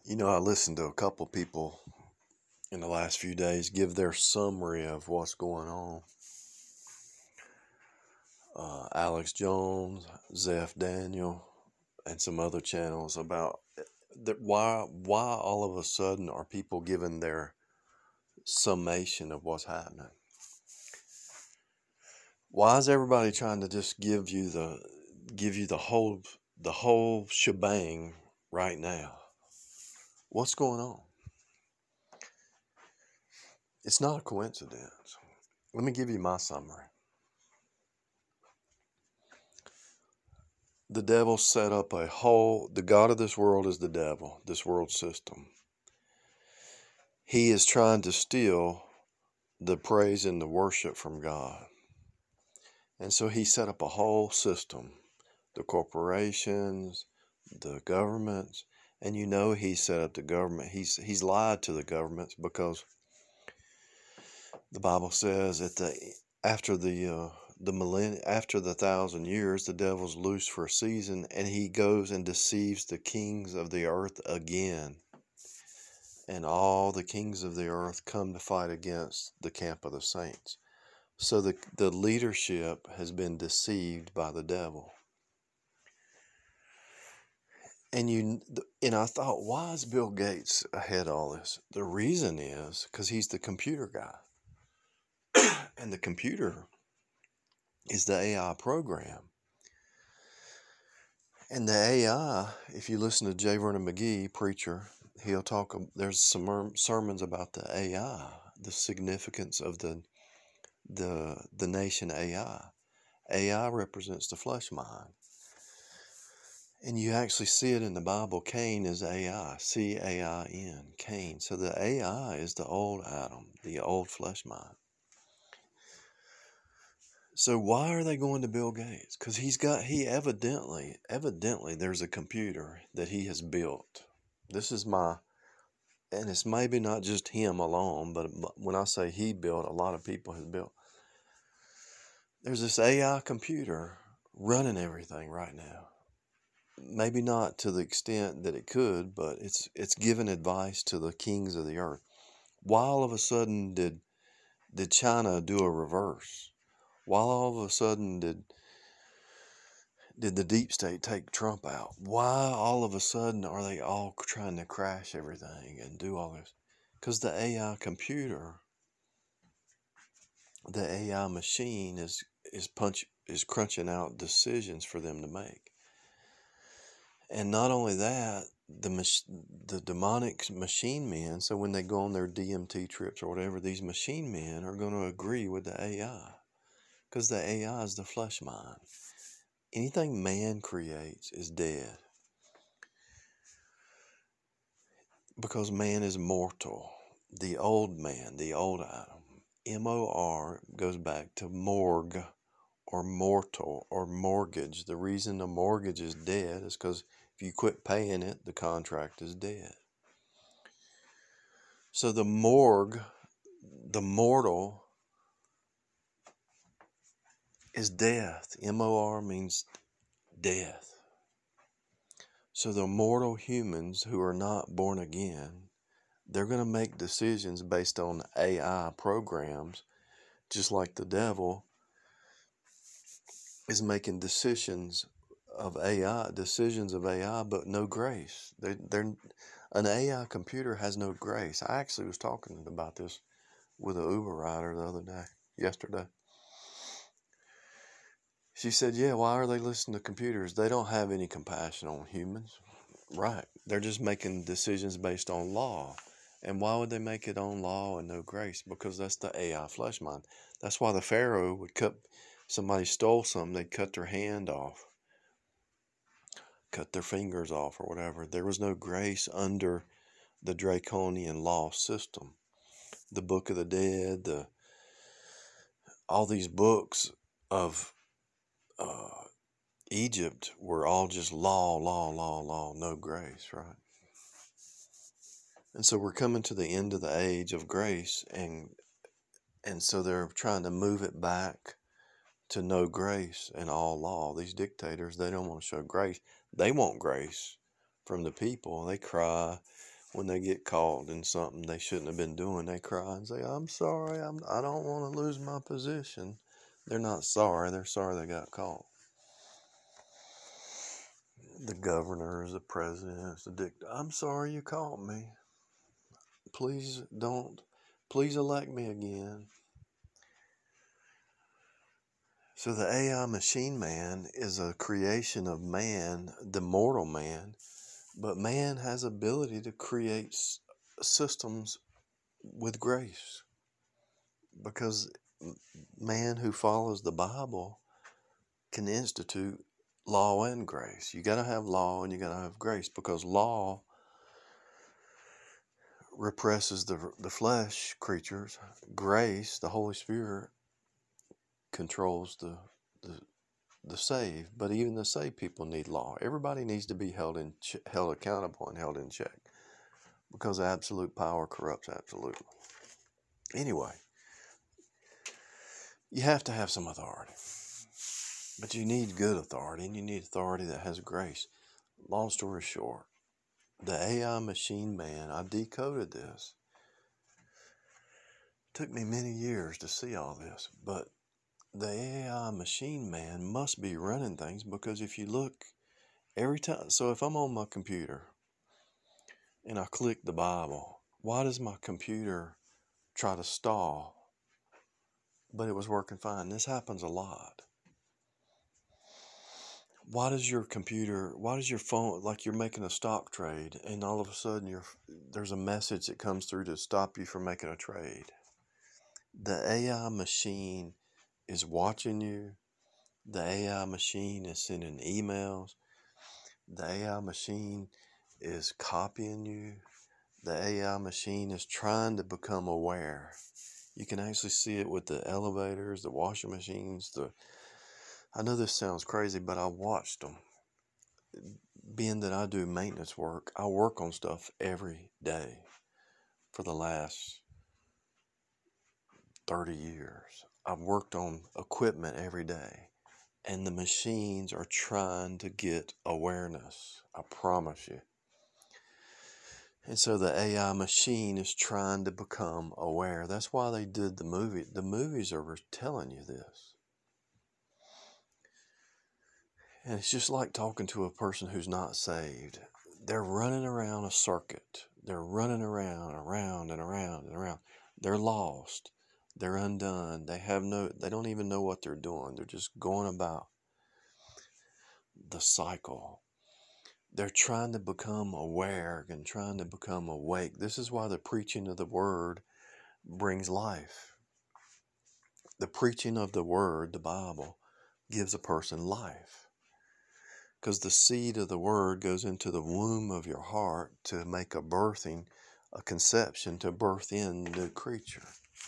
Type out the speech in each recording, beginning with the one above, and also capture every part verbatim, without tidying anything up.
You know, I listened to a couple people in the last few days give their summary of what's going on. Uh, Alex Jones, Zeph Daniel, and some other channels about that why why all of a sudden are people giving their summation of what's happening? Why is everybody trying to just give you the give you the whole the whole shebang right now? What's going on? It's not a coincidence. Let me give you my summary. The devil set up a whole, the God of this world is the devil, this world system. He is trying to steal the praise and the worship from God. And so he set up a whole system, the corporations, the governments, and you know he set up the government. He's he's lied to the governments because the Bible says that the after the uh, the millenn- after the thousand years, the devil's loose for a season, and he goes and deceives the kings of the earth again. And all the kings of the earth come to fight against the camp of the saints. So the the leadership has been deceived by the devil. And you and I thought, why is Bill Gates ahead of all this? The reason is because he's the computer guy. And the computer is the A I program. And the A I, if you listen to J. Vernon McGee, preacher, he'll talk, there's some sermons about the A I, the significance of the the the nation A I. A I represents the flesh mind. And you actually see it in the Bible. Cain is A I, C A I N, Cain. So the A I is the old Adam, the old flesh mind. So why are they going to Bill Gates? Because he's got, he evidently, evidently there's a computer that he has built. This is my, and it's maybe not just him alone, but when I say he built, a lot of people have built. There's this A I computer running everything right now. Maybe not to the extent that it could, but it's it's giving advice to the kings of the earth. Why all of a sudden did did China do a reverse? Why all of a sudden did did the deep state take Trump out? Why all of a sudden are they all trying to crash everything and do all this? Because the A I computer, the A I machine is is punch is crunching out decisions for them to make. And not only that, the mach- the demonic machine men, so when they go on their D M T trips or whatever, these machine men are going to agree with the A I. Because the A I is the flesh mind. Anything man creates is dead. Because man is mortal. The old man, the old Adam. M O R goes back to morgue or mortal or mortgage. The reason the mortgage is dead is because if you quit paying it, the contract is dead. So the morgue, the mortal, is death. M O R means death. So the mortal humans who are not born again, they're going to make decisions based on A I programs, just like the devil is making decisions of A I, decisions of A I, but no grace. They, they're an A I computer has no grace. I actually was talking about this with an Uber rider the other day, yesterday. She said, yeah, why are they listening to computers? They don't have any compassion on humans. Right. They're just making decisions based on law. And why would they make it on law and no grace? Because that's the A I flesh mind. That's why the Pharaoh would cut, somebody stole something, they'd cut their hand off, cut their fingers off or whatever. There was no grace under the draconian law system. The Book of the Dead, the all these books of uh, Egypt were all just law, law, law, law, no grace, right? And so we're coming to the end of the age of grace, and and so they're trying to move it back to no grace and all law. These dictators, they don't want to show grace. They want grace from the people. They cry, when they get caught in something they shouldn't have been doing, they cry and say, I'm sorry, I'm, I don't want to lose my position. They're not sorry, they're sorry they got caught. The governors, the presidents, the dict, I'm sorry you caught me. Please don't, please elect me again. So the A I machine man is a creation of man, the mortal man, but man has ability to create s- systems with grace, because man who follows the Bible can institute law and grace. You got to have law and you got to have grace, because law represses the the flesh creatures. Grace, the Holy Spirit, controls the the the saved. But even the saved people need law. Everybody needs to be held in ch- held accountable and held in check, because absolute power corrupts absolutely. Anyway, you have to have some authority, but you need good authority, and you need authority that has grace. Long story short, the A I machine man, I decoded this. It took me many years to see all this, but the A I machine man must be running things, because if you look every time, so if I'm on my computer and I click the Bible, why does my computer try to stall? But it was working fine. This happens a lot. Why does your computer, why does your phone, like you're making a stock trade, and all of a sudden you're, there's a message that comes through to stop you from making a trade? The A I machine is watching you. The A I machine is sending emails. The A I machine is copying you. The A I machine is trying to become aware. You can actually see it with the elevators, the washing machines. The I know this sounds crazy, but I watched them. Being that I do maintenance work, I work on stuff every day for the last thirty years. I've worked on equipment every day, and the machines are trying to get awareness. I promise you. And so the A I machine is trying to become aware. That's why they did the movie. The movies are telling you this. And it's just like talking to a person who's not saved. They're running around a circuit. They're running around, around and around and around. They're lost. They're undone. They have no, they don't even know what they're doing. They're just going about the cycle. They're trying to become aware and trying to become awake. This is why the preaching of the word brings life. The preaching of the word, the Bible, gives a person life. Because the seed of the word goes into the womb of your heart to make a birthing, a conception, to birth in the new creature.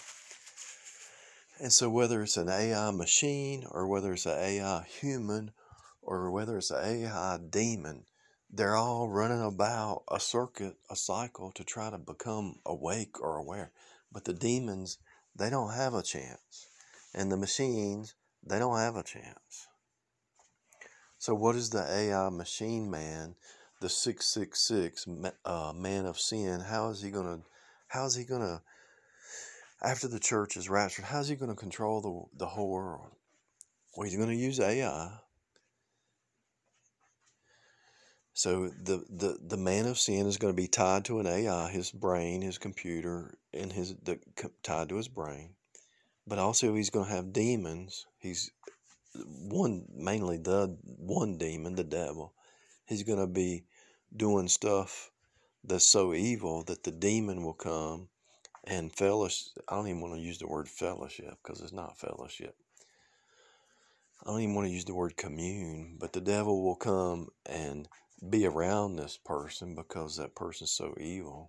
And so whether it's an A I machine, or whether it's an A I human, or whether it's an A I demon, they're all running about a circuit, a cycle, to try to become awake or aware. But the demons, they don't have a chance. And the machines, they don't have a chance. So what is the A I machine man, the six six six uh, man of sin? How is he going to, how is he going to, after the church is raptured, how's he going to control the, the whole world? Well, he's going to use A I. So the, the, the man of sin is going to be tied to an A I, his brain, his computer, and his the, tied to his brain. But also he's going to have demons. He's one, mainly the one demon, the devil. He's going to be doing stuff that's so evil that the demon will come and fellowship. I don't even want to use the word fellowship, because it's not fellowship. I don't even want to use the word commune, but the devil will come and be around this person because that person's so evil.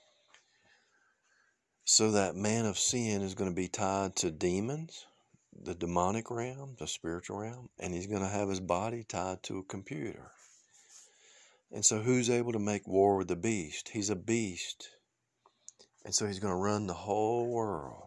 So that man of sin is going to be tied to demons, the demonic realm, the spiritual realm, and he's going to have his body tied to a computer. And so who's able to make war with the beast? He's a beast. And so he's going to run the whole world.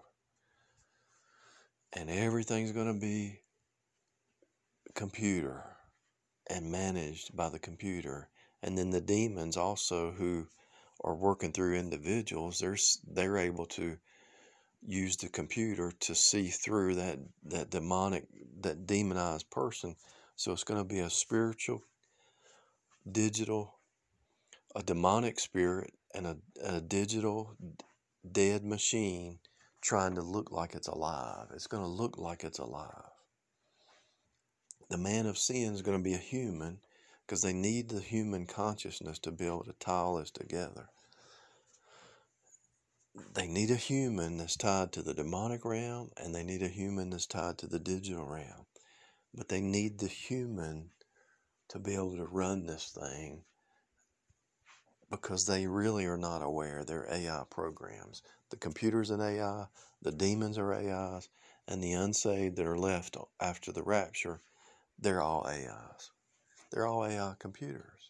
And everything's going to be computer and managed by the computer. And then the demons also, who or working through individuals, they're, they're able to use the computer to see through that, that demonic, that demonized person. So it's going to be a spiritual, digital, a demonic spirit, and a, a digital dead machine trying to look like it's alive. It's going to look like it's alive. The man of sin is going to be a human, because they need the human consciousness to be able to tie all this together. They need a human that's tied to the demonic realm, and they need a human that's tied to the digital realm. But they need the human to be able to run this thing, because they really are not aware. They're A I programs. The computer's an A I, the demons are A Is, and the unsaved that are left after the rapture, they're all A Is. They're all A I computers.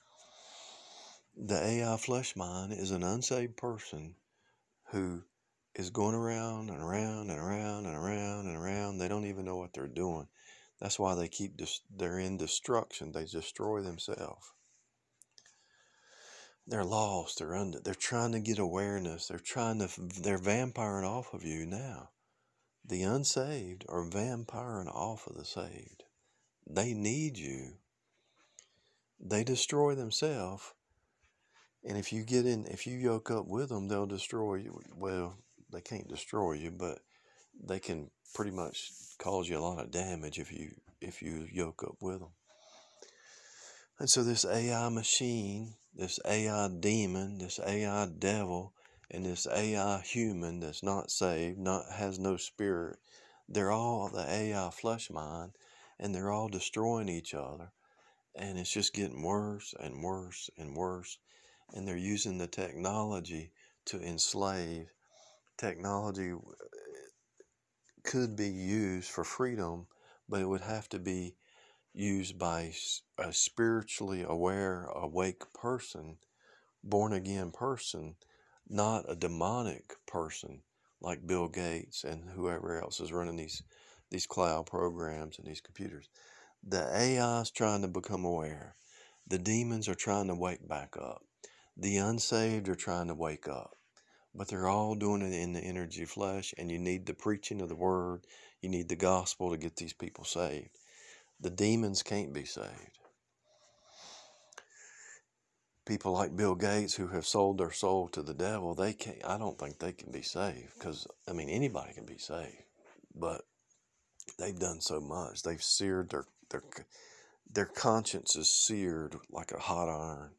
The A I flesh mind is an unsaved person who is going around and around and around and around and around. They don't even know what they're doing. That's why they keep, dis- they're in destruction. They destroy themselves. They're lost. They're under, they're trying to get awareness. They're trying to, they're vampiring off of you now. The unsaved are vampiring off of the saved. They need you. They destroy themselves. And if you get in, if you yoke up with them, they'll destroy you. Well, they can't destroy you, but they can pretty much cause you a lot of damage if you if you yoke up with them. And so this A I machine, this A I demon, this A I devil, and this A I human that's not saved, not has no spirit, they're all the A I flesh mind, and they're all destroying each other. And it's just getting worse and worse and worse. And they're using the technology to enslave. Technology could be used for freedom, but it would have to be used by a spiritually aware, awake person, born again person, not a demonic person like Bill Gates and whoever else is running these these cloud programs and these computers. The A I is trying to become aware. The demons are trying to wake back up. The unsaved are trying to wake up. But they're all doing it in the energy of flesh, and you need the preaching of the word. You need the gospel to get these people saved. The demons can't be saved. People like Bill Gates who have sold their soul to the devil, they can't, I don't think they can be saved, because, I mean, anybody can be saved, but they've done so much. They've seared their, their, their conscience is seared like a hot iron.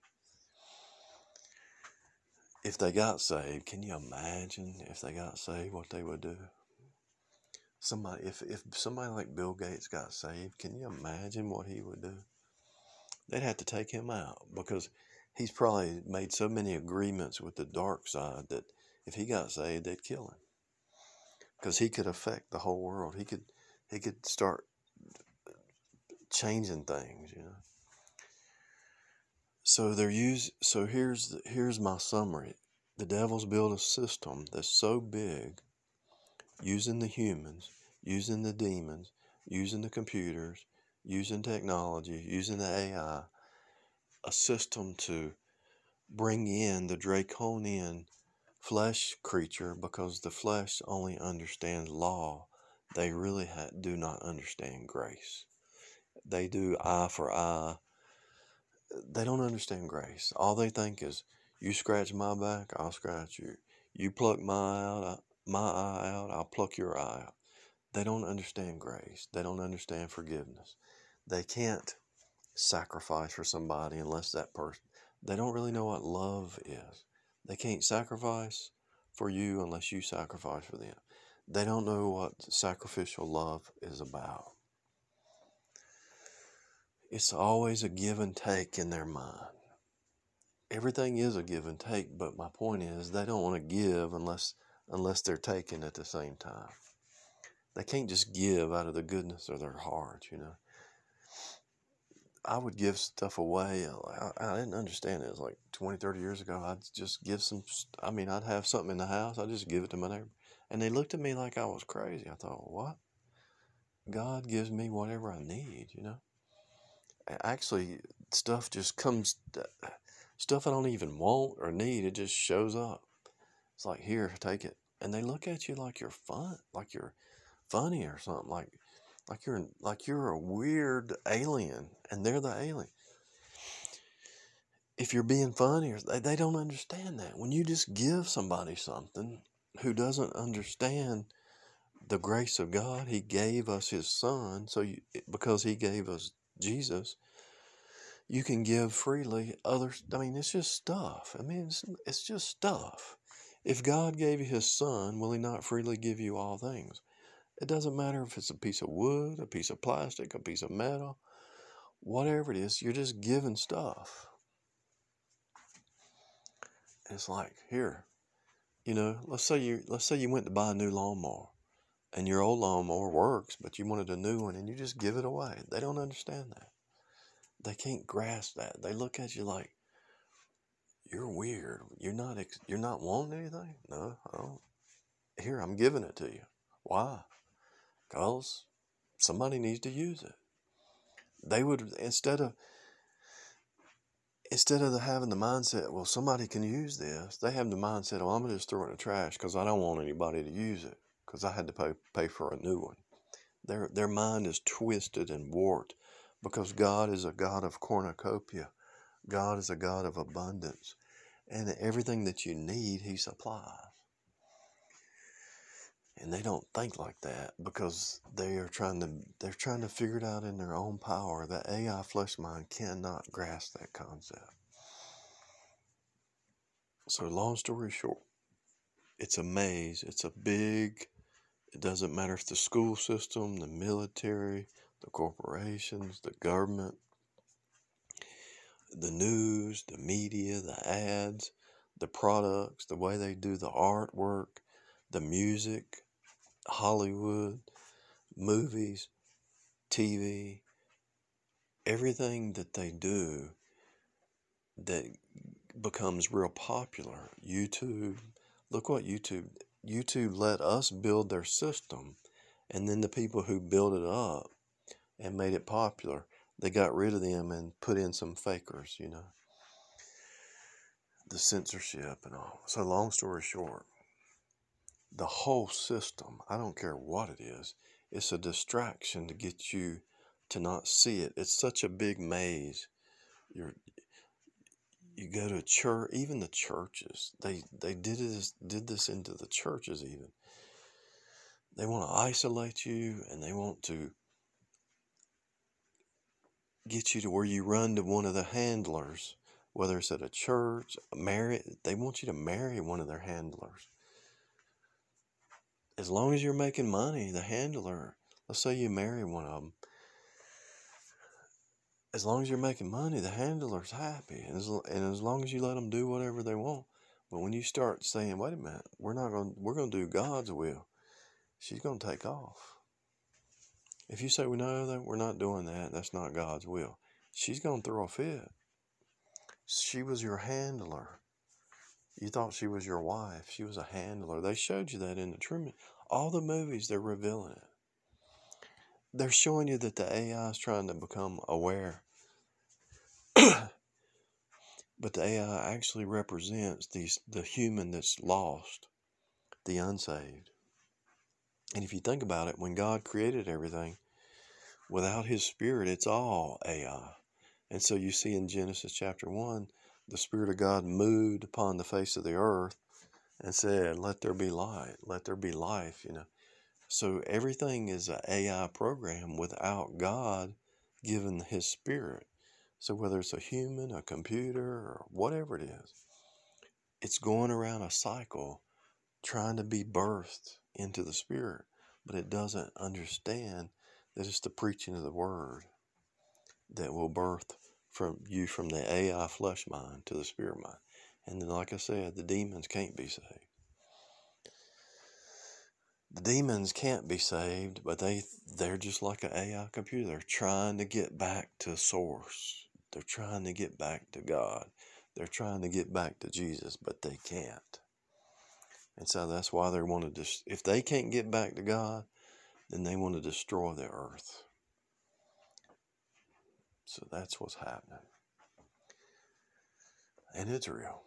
If they got saved, can you imagine if they got saved what they would do? Somebody, if, if somebody like Bill Gates got saved, can you imagine what he would do? They'd have to take him out, because he's probably made so many agreements with the dark side that if he got saved, they'd kill him, because he could affect the whole world. He could, he could start changing things, you know. So they're use. So here's the, here's my summary. The devil's built a system that's so big, using the humans, using the demons, using the computers, using technology, using the A I, a system to bring in the draconian flesh creature, because the flesh only understands law. They really ha- do not understand grace. They do eye for eye. They don't understand grace. All they think is, you scratch my back, I'll scratch you. You pluck my eye out, my eye out, I'll pluck your eye out. They don't understand grace. They don't understand forgiveness. They can't sacrifice for somebody unless that person, they don't really know what love is. They can't sacrifice for you unless you sacrifice for them. They don't know what sacrificial love is about. It's always a give and take in their mind. Everything is a give and take, but my point is they don't want to give unless unless they're taking at the same time. They can't just give out of the goodness of their heart, you know. I would give stuff away. I, I didn't understand it. It was like twenty, thirty years ago. I'd just give some, I mean, I'd have something in the house. I'd just give it to my neighbor. And they looked at me like I was crazy. I thought, what? God gives me whatever I need, you know. Actually, stuff just comes Stuff I don't even want or need, it just shows up. It's like, here, take it. And they look at you like you're fun, like you're funny or something, like like you're like you're a weird alien, and they're the alien. If you're being funny, or they, they don't understand that. When you just give somebody something who doesn't understand the grace of God, He gave us His Son, so you, because He gave us Jesus, you can give freely. Others, I mean, it's just stuff. I mean, it's, it's just stuff. If God gave you His Son, will He not freely give you all things? It doesn't matter if it's a piece of wood, a piece of plastic, a piece of metal, whatever it is, you're just giving stuff. It's like, here, you know, let's say you let's say you went to buy a new lawnmower, and your old lawnmower works, but you wanted a new one, and you just give it away. They don't understand that. They can't grasp that. They look at you like, you're weird. You're not ex- you're not wanting anything. No, I don't. Here, I'm giving it to you. Why? Because somebody needs to use it. They would, instead of instead of the, having the mindset, well, somebody can use this, they have the mindset, oh, I'm going to just throw it in the trash because I don't want anybody to use it because I had to pay pay for a new one. Their their mind is twisted and warped because God is a God of cornucopia. God is a God of abundance, and everything that you need, He supplies. And they don't think like that because they are trying to they're trying to figure it out in their own power. The A I flesh mind cannot grasp that concept. So long story short, it's a maze. It's a big, it doesn't matter if the school system, the military, the corporations, the government, the news, the media, the ads, the products, the way they do the artwork, the music, Hollywood, movies, T V, everything that they do that becomes real popular. YouTube, look what YouTube, YouTube let us build their system, and then the people who built it up and made it popular, they got rid of them and put in some fakers, you know, the censorship and all. So long story short, the whole system, I don't care what it is, it's a distraction to get you to not see it. It's such a big maze. You're you go to a church, even the churches, they they did this did this into the churches even. They want to isolate you, and they want to get you to where you run to one of the handlers, whether it's at a church, marry, they want you to marry one of their handlers. As long as you're making money, the handler, let's say you marry one of them, as long as you're making money, the handler's happy, and as, and as long as you let them do whatever they want. But when you start saying, wait a minute, we're not going, we're going to do God's will, she's going to take off. If you say, well, no, that we're not doing that, that's not God's will, she's going to throw a fit. She was your handler. You thought she was your wife. She was a handler. They showed you that in the Truman. All the movies, they're revealing it. They're showing you that the A I is trying to become aware. But the A I actually represents these, the human that's lost, the unsaved. And if you think about it, when God created everything, without His Spirit, it's all A I. And so you see in Genesis chapter one, the Spirit of God moved upon the face of the earth and said, let there be light, let there be life, you know. So everything is an A I program without God giving His Spirit. So whether it's a human, a computer, or whatever it is, it's going around a cycle trying to be birthed into the Spirit, but it doesn't understand that it's the preaching of the Word that will birth from you from the A I flesh mind to the Spirit mind. And then, like I said, the demons can't be saved. The demons can't be saved, but they, they're just like an A I computer. They're trying to get back to source. They're trying to get back to God. They're trying to get back to Jesus, but they can't. And so that's why they want to, dis- if they can't get back to God, then they want to destroy the earth. So that's what's happening. And it's real.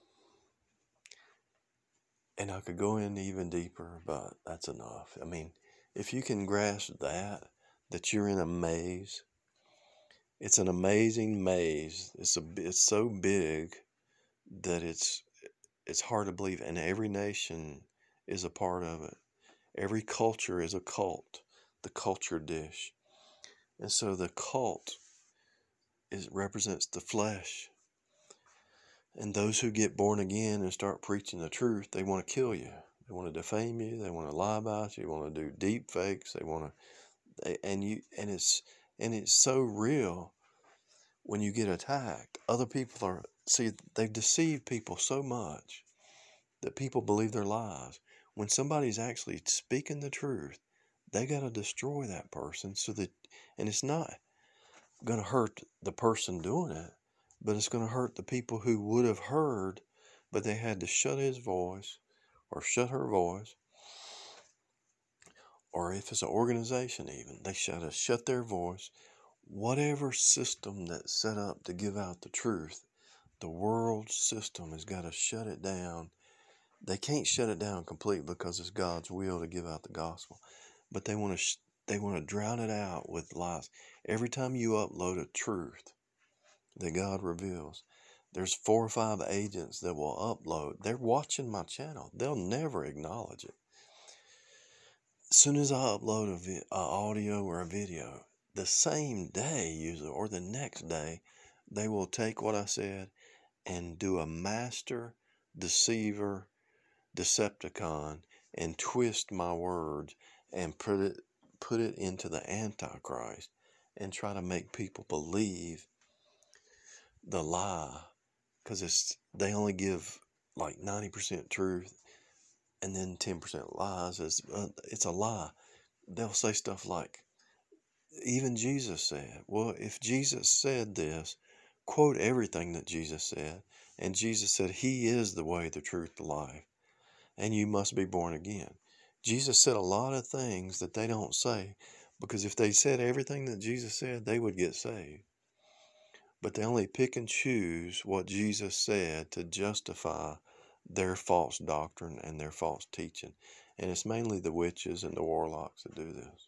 And I could go in even deeper, but that's enough. I mean, if you can grasp that, that you're in a maze, it's an amazing maze. It's a, it's so big that it's it's hard to believe, and every nation is a part of it. Every culture is a cult, the culture dish. And so the cult is represents the flesh. And those who get born again and start preaching the truth, they want to kill you. They want to defame you. They want to lie about you. They want to do deep fakes. They want to, they, and you, and it's, and it's so real when you get attacked. Other people are, see, they've deceived people so much that people believe their lies. When somebody's actually speaking the truth, they got to destroy that person so that, and it's not going to hurt the person doing it, but it's going to hurt the people who would have heard, but they had to shut his voice or shut her voice. Or if it's an organization even, they should have shut their voice. Whatever system that's set up to give out the truth, the world system has got to shut it down. They can't shut it down completely because it's God's will to give out the gospel. But they want to sh- they want to drown it out with lies. Every time you upload a truth that God reveals, there's four or five agents that will upload. They're watching my channel. They'll never acknowledge it. As soon as I upload a, vi- a audio or a video, the same day usually or the next day, they will take what I said and do a master deceiver Decepticon and twist my words and put it put it into the Antichrist and try to make people believe the lie, because it's they only give like ninety percent truth and then ten percent lies. It's, uh, it's a lie. They'll say stuff like, even Jesus said, well, if Jesus said this, quote everything that Jesus said, and Jesus said he is the way, the truth, the life, and you must be born again. Jesus said a lot of things that they don't say, because if they said everything that Jesus said, they would get saved. But they only pick and choose what Jesus said to justify their false doctrine and their false teaching. And it's mainly the witches and the warlocks that do this.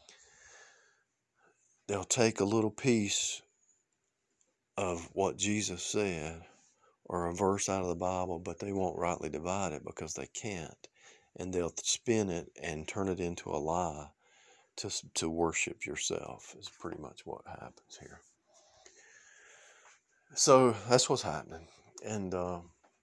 They'll take a little piece of what Jesus said or a verse out of the Bible, but they won't rightly divide it because they can't. And they'll spin it and turn it into a lie to, to worship yourself is pretty much what happens here. So that's what's happening. And uh,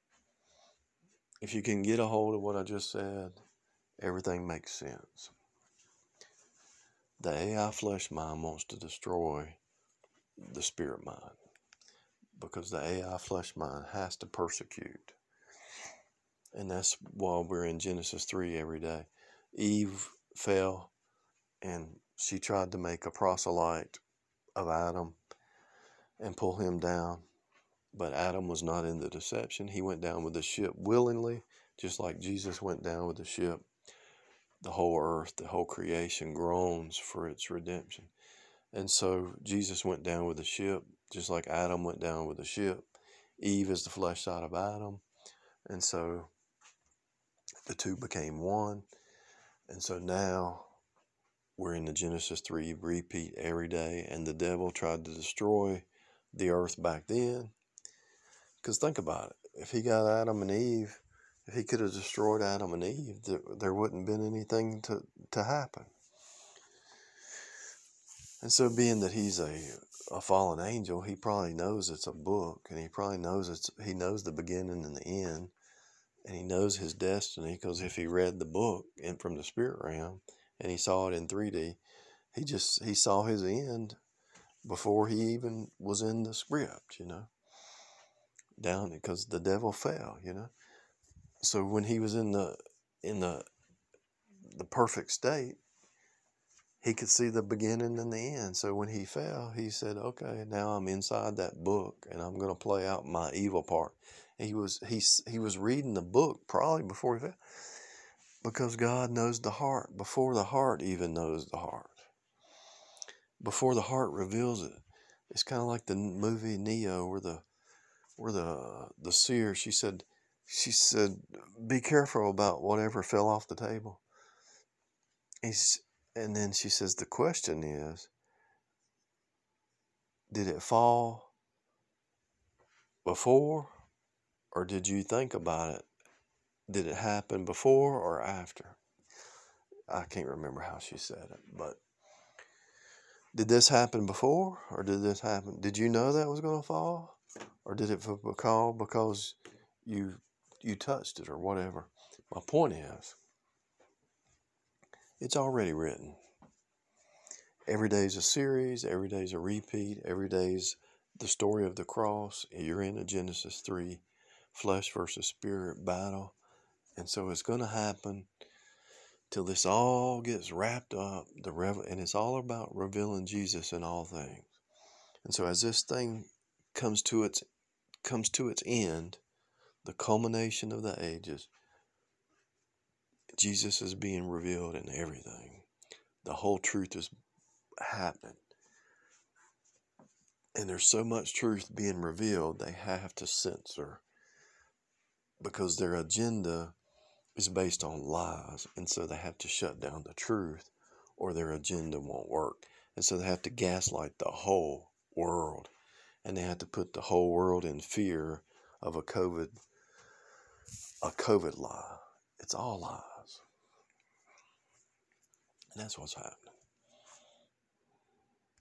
if you can get a hold of what I just said, everything makes sense. The A I flesh mind wants to destroy the spirit mind because the A I flesh mind has to persecute. And that's why we're in Genesis three every day. Eve fell and she tried to make a proselyte of Adam and pull him down. But Adam was not in the deception. He went down with the ship willingly, just like Jesus went down with the ship. The whole earth, the whole creation groans for its redemption. And so Jesus went down with the ship, just like Adam went down with the ship. Eve is the flesh side of Adam. And so the two became one. And so now we're in the Genesis three repeat every day. And the devil tried to destroy the earth back then. Because think about it. If he got Adam and Eve, if he could have destroyed Adam and Eve, there, there wouldn't have been anything to, to happen. And so being that he's a, a fallen angel, he probably knows it's a book, and he probably knows it's he knows the beginning and the end, and he knows his destiny, because if he read the book in from the spirit realm and he saw it in three D, he just he saw his end before he even was in the script, you know. Down because the devil fell, you know. So when he was in the in the the perfect state, he could see the beginning and the end. So when he fell, he said, "Okay, now I'm inside that book, and I'm going to play out my evil part." He was he he was reading the book probably before he fell, because God knows the heart before the heart even knows the heart. Before the heart reveals it, it's kind of like the movie Neo, where the where the the seer, she said, she said, be careful about whatever fell off the table. He's, and then she says, the question is, did it fall before, or did you think about it? Did it happen before or after? I can't remember how she said it, but did this happen before, or did this happen? Did you know that was going to fall, or did it fall because you you touched it or whatever? My point is, it's already written. Every day's a series. Every day's a repeat. Every day's the story of the cross. You're in a Genesis three, flesh versus spirit battle, and so it's going to happen till this all gets wrapped up. The rev- and it's all about revealing Jesus in all things. And so as this thing comes to its comes to its end, the culmination of the ages, Jesus is being revealed in everything. The whole truth is happening. And there's so much truth being revealed, they have to censor, because their agenda is based on lies. And so they have to shut down the truth, or their agenda won't work. And so they have to gaslight the whole world. And they have to put the whole world in fear of a COVID, a COVID lie. It's all lies. And that's what's happening.